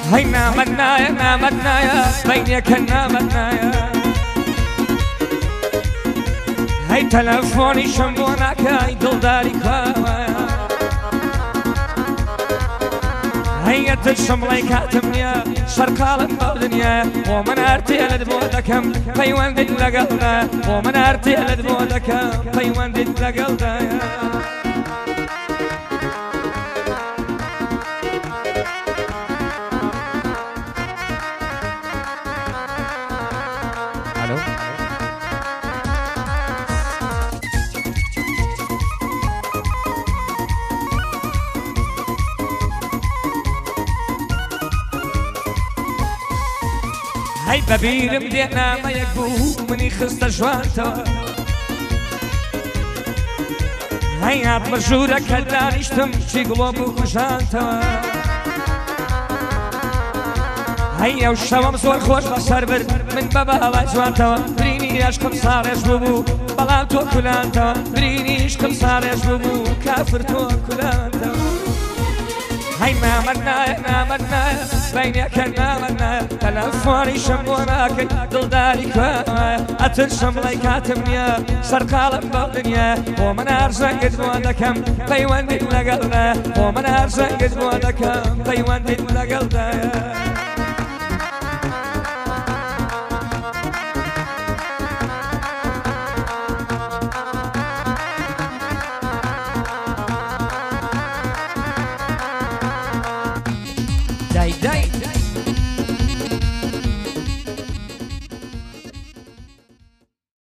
هەی نامەنایە نامەنایە بەینەکە نامەنایە هەی تەلەفۆنیشم بۆ ناکەی دڵداری کاوایە هەیەتر شمڵی کاتم نییە شەرقاڵم بەو دنیایە بۆ من ئارتێلت بۆ دەکەم پەیوەندت لەگەڵدا بۆ من ئارتێلت بۆ دەکەم پەیوەندت لەگەڵدایە هەی بەبیرم دێ نامەیەک بوو منی خستە ژوانتەوە هەی هاتمە ژوورەکە دانیشتم چی گوڵۆ بوو کوژانتەوە هەی ئەو شەوەم زۆر خۆش بەسەر برد من بە باوای جوانتەوە برینی عشقم ساڕێژ بوو بەڵام تۆ کولانتەوە برینی عشقم ساڕێژ بوو کافر تۆ کولانتەوە هەی نامەنایە نامەنایە بەینەکە نامەنایە تەلەفۆنیشم بۆ ناکەی دڵداری کوایە ئەتر شەمڵی کاتم نییە سەرقاڵم بەو دنیایە بۆ من ئارزەنگت بۆ دەکەم پەیوەندت لەگەڵدایە بۆ من ئارزەنگت بۆ دەکەم پەیوەندت لەگەڵدایە